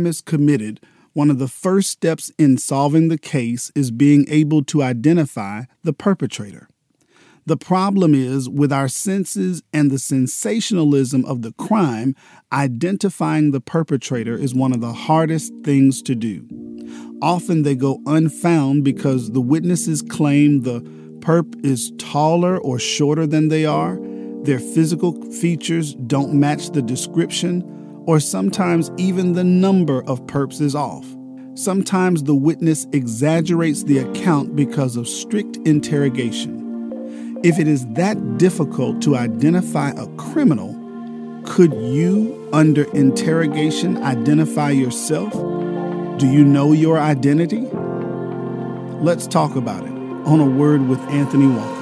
is committed, one of the first steps in solving the case is being able to identify the perpetrator. The problem is, with our senses and the sensationalism of the crime, identifying the perpetrator is one of the hardest things to do. Often they go unfound because the witnesses claim the perp is taller or shorter than they are, their physical features don't match the description, or sometimes even the number of perps is off. Sometimes the witness exaggerates the account because of strict interrogation. If it is that difficult to identify a criminal, could you, under interrogation, identify yourself? Do you know your identity? Let's talk about it on A Word with Anthony Walker.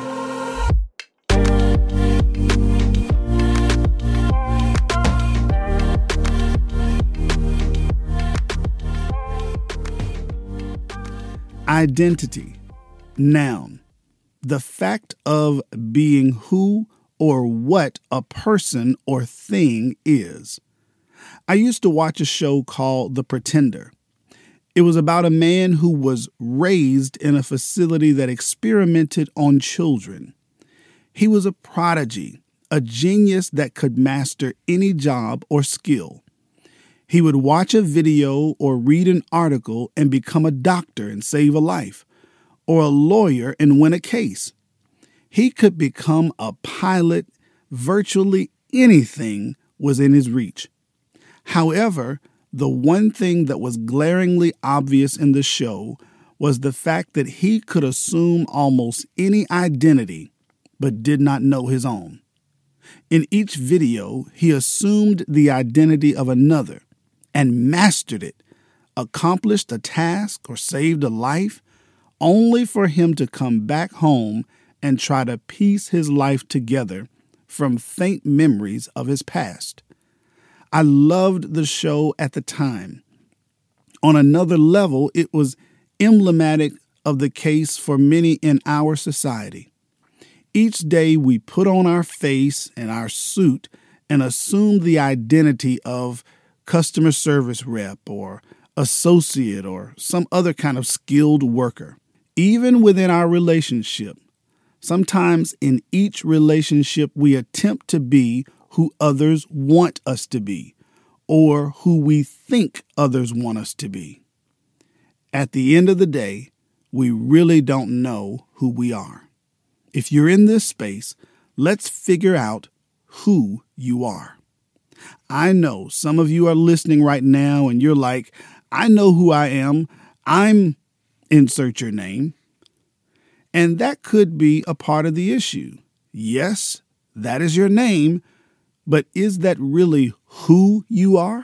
Identity. Noun. The fact of being who or what a person or thing is. I used to watch a show called The Pretender. It was about a man who was raised in a facility that experimented on children. He was a prodigy, a genius that could master any job or skill. He would watch a video or read an article and become a doctor and save a life, or a lawyer and win a case. He could become a pilot. Virtually anything was in his reach. However, the one thing that was glaringly obvious in the show was the fact that he could assume almost any identity, but did not know his own. In each video, he assumed the identity of another and mastered it, accomplished a task or saved a life, only for him to come back home and try to piece his life together from faint memories of his past. I loved the show at the time. On another level, it was emblematic of the case for many in our society. Each day we put on our face and our suit and assume the identity of customer service rep or associate or some other kind of skilled worker. Even within our relationship, sometimes in each relationship we attempt to be who others want us to be or who we think others want us to be. At the end of the day, we really don't know who we are. If you're in this space, let's figure out who you are. I know some of you are listening right now and you're like, I know who I am. I'm insert your name. And that could be a part of the issue. Yes, that is your name, but is that really who you are?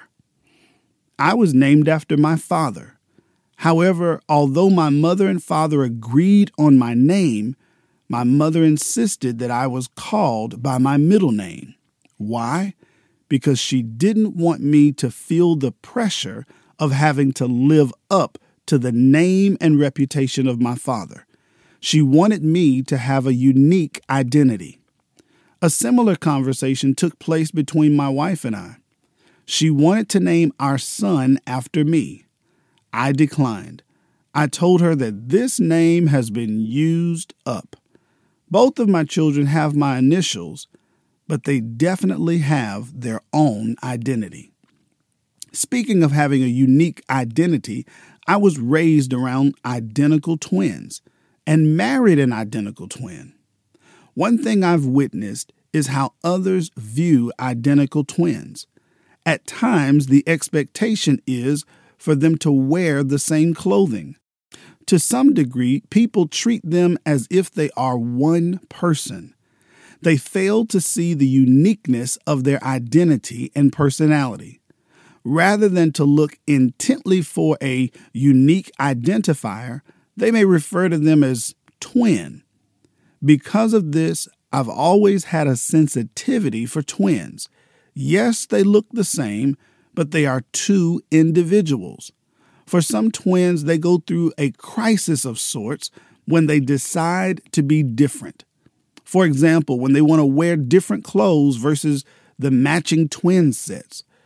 I was named after my father. However, although my mother and father agreed on my name, my mother insisted that I was called by my middle name. Why? Because she didn't want me to feel the pressure of having to live up to the name and reputation of my father. She wanted me to have a unique identity. A similar conversation took place between my wife and I. She wanted to name our son after me. I declined. I told her that this name has been used up. Both of my children have my initials, but they definitely have their own identity. Speaking of having a unique identity, I was raised around identical twins and married an identical twin. One thing I've witnessed is how others view identical twins. At times, the expectation is for them to wear the same clothing. To some degree, people treat them as if they are one person. They fail to see the uniqueness of their identity and personality. Rather than to look intently for a unique identifier, they may refer to them as twin. Because of this, I've always had a sensitivity for twins. Yes, they look the same, but they are two individuals. For some twins, they go through a crisis of sorts when they decide to be different. For example, when they want to wear different clothes versus the matching twin sets.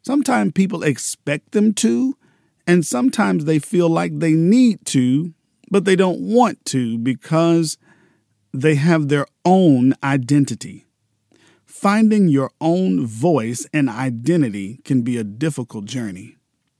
Sometimes people expect them to, and sometimes they feel like they need to, but they don't want to because they have their own identity. Finding your own voice and identity can be a difficult journey.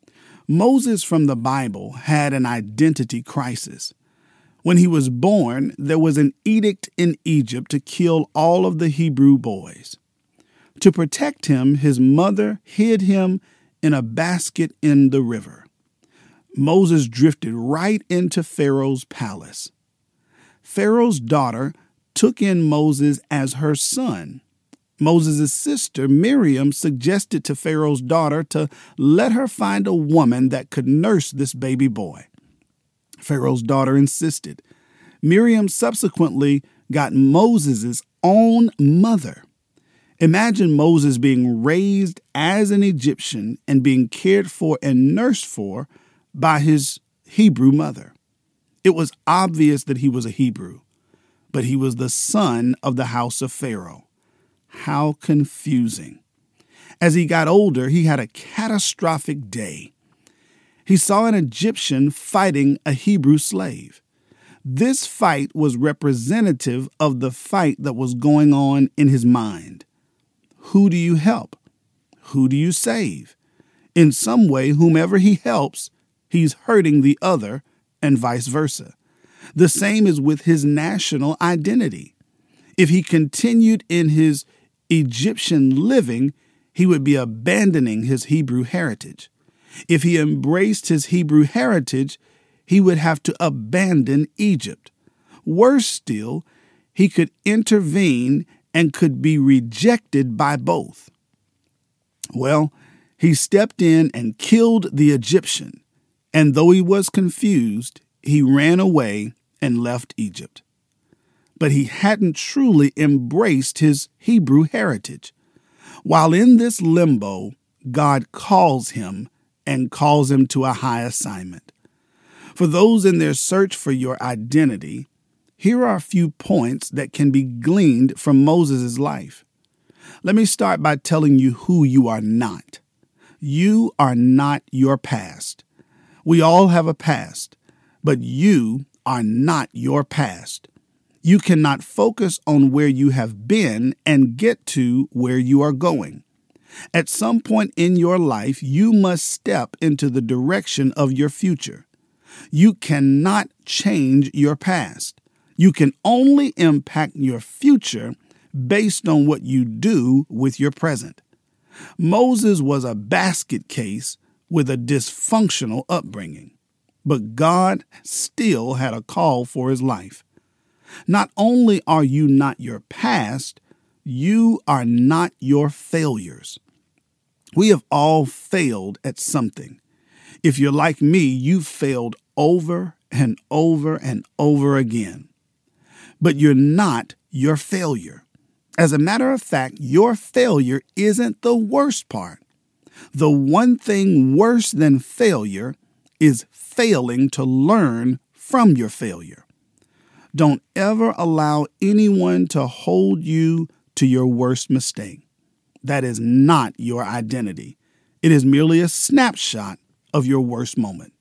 Moses from the Bible had an identity crisis. When he was born, there was an edict in Egypt to kill all of the Hebrew boys. To protect him, his mother hid him in a basket in the river. Moses drifted right into Pharaoh's palace. Pharaoh's daughter took in Moses as her son. Moses' sister, Miriam, suggested to Pharaoh's daughter to let her find a woman that could nurse this baby boy. Pharaoh's daughter insisted. Miriam subsequently got Moses' own mother. Imagine Moses being raised as an Egyptian and being cared for and nursed for by his Hebrew mother. It was obvious that he was a Hebrew, but he was the son of the house of Pharaoh. How confusing. As he got older, he had a catastrophic day. He saw an Egyptian fighting a Hebrew slave. This fight was representative of the fight that was going on in his mind. Who do you help? Who do you save? In some way, whomever he helps, he's hurting the other, and vice versa. The same is with his national identity. If he continued in his Egyptian living, he would be abandoning his Hebrew heritage. If he embraced his Hebrew heritage, he would have to abandon Egypt. Worse still, he could intervene and could be rejected by both. Well, he stepped in and killed the Egyptian, and though he was confused, he ran away and left Egypt. But he hadn't truly embraced his Hebrew heritage. While in this limbo, God calls him and calls him to a high assignment. For those in their search for your identity, here are a few points that can be gleaned from Moses' life. Let me start by telling you who you are not. You are not your past. We all have a past, but you are not your past. You cannot focus on where you have been and get to where you are going. At some point in your life, you must step into the direction of your future. You cannot change your past. You can only impact your future based on what you do with your present. Moses was a basket case with a dysfunctional upbringing, but God still had a call for his life. Not only are you not your past, you are not your failures. We have all failed at something. If you're like me, you've failed over and over and over again. But you're not your failure. As a matter of fact, your failure isn't the worst part. The one thing worse than failure is failing to learn from your failure. Don't ever allow anyone to hold you to your worst mistake. That is not your identity. It is merely a snapshot of your worst moment.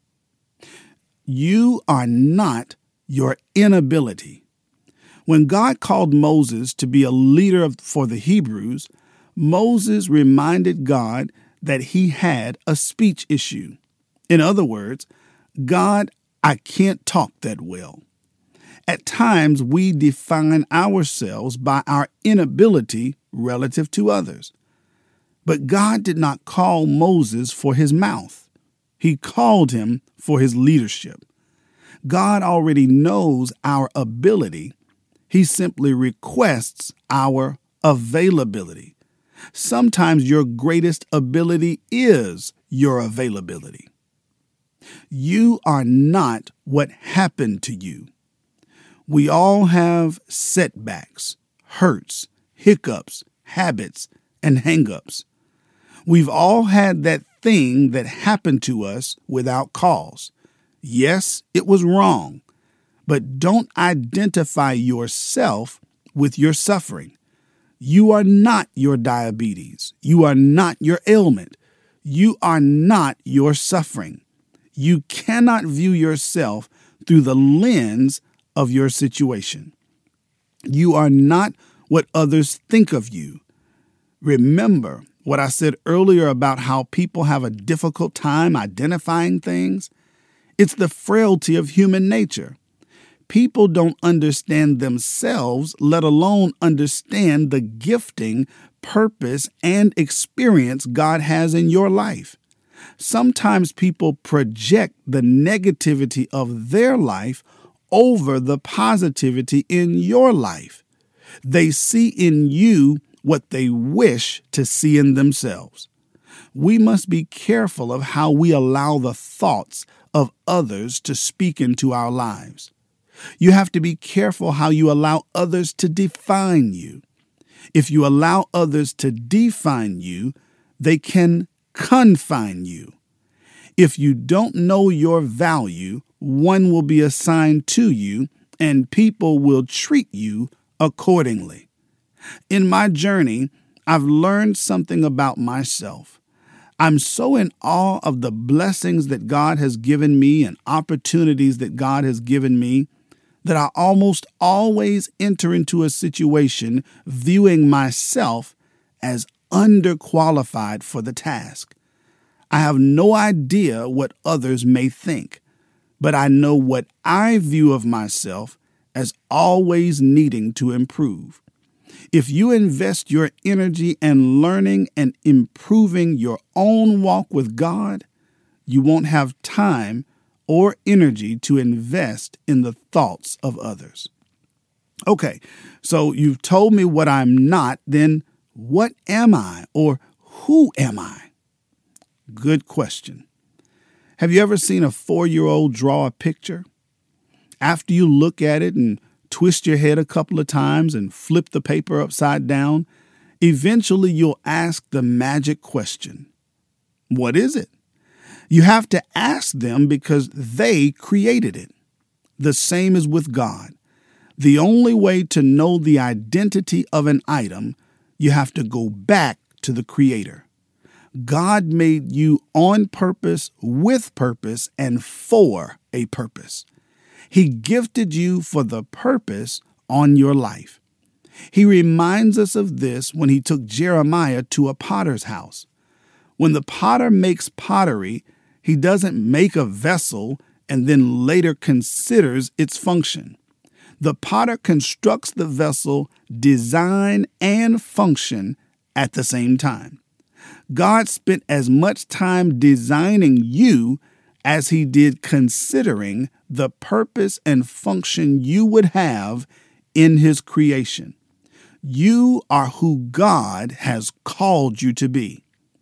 You are not your inability. When God called Moses to be a leader for the Hebrews, Moses reminded God that he had a speech issue. In other words, God, I can't talk that well. At times, we define ourselves by our inability relative to others. But God did not call Moses for his mouth. He called him for his leadership. God already knows our ability. He simply requests our availability. Sometimes your greatest ability is your availability. You are not what happened to you. We all have setbacks, hurts, hiccups, habits, and hang-ups. We've all had that thing that happened to us without cause. Yes, it was wrong, but don't identify yourself with your suffering. You are not your diabetes. You are not your ailment. You are not your suffering. You cannot view yourself through the lens of your situation. You are not what others think of you. Remember what I said earlier about how people have a difficult time identifying things? It's the frailty of human nature. People don't understand themselves, let alone understand the gifting, purpose, and experience God has in your life. Sometimes people project the negativity of their life over the positivity in your life. They see in you what they wish to see in themselves. We must be careful of how we allow the thoughts of others to speak into our lives. You have to be careful how you allow others to define you. If you allow others to define you, they can confine you. If you don't know your value, one will be assigned to you, and people will treat you accordingly. In my journey, I've learned something about myself. I'm so in awe of the blessings that God has given me and opportunities that God has given me that I almost always enter into a situation viewing myself as underqualified for the task. I have no idea what others may think, but I know what I view of myself as always needing to improve. If you invest your energy in learning and improving your own walk with God, you won't have time or energy to invest in the thoughts of others. Okay, so you've told me what I'm not, then what am I, or who am I? Good question. Have you ever seen a 4-year-old draw a picture? After you look at it and twist your head a couple of times and flip the paper upside down, eventually you'll ask the magic question. What is it? You have to ask them because they created it. The same is with God. The only way to know the identity of an item, you have to go back to the Creator. God made you on purpose, with purpose, and for a purpose. He gifted you for the purpose on your life. He reminds us of this when he took Jeremiah to a potter's house. When the potter makes pottery, he doesn't make a vessel and then later considers its function. The potter constructs the vessel, design, and function at the same time. God spent as much time designing you as he did considering the purpose and function you would have in his creation. You are who God has called you to be.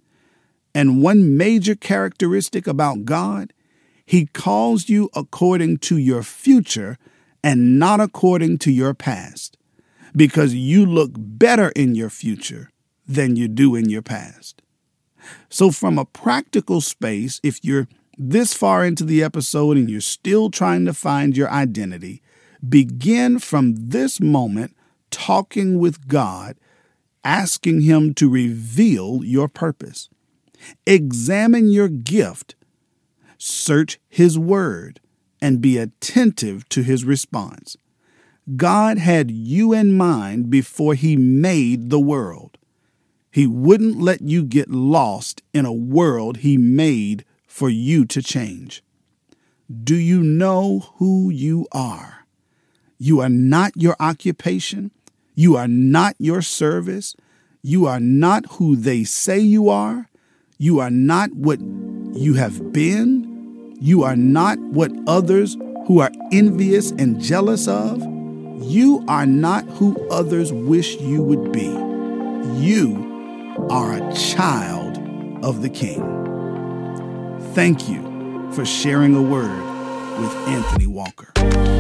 And one major characteristic about God, he calls you according to your future and not according to your past, because you look better in your future than you do in your past. So from a practical space, if you're this far into the episode and you're still trying to find your identity, begin from this moment talking with God, asking him to reveal your purpose. Examine your gift, search his word, and be attentive to his response. God had you in mind before he made the world. He wouldn't let you get lost in a world he made for you to change. Do you know who you are? You are not your occupation. You are not your service. You are not who they say you are. You are not what you have been. You are not what others who are envious and jealous of. You are not who others wish you would be. You are a child of the King. Thank you for sharing a word with Anthony Walker.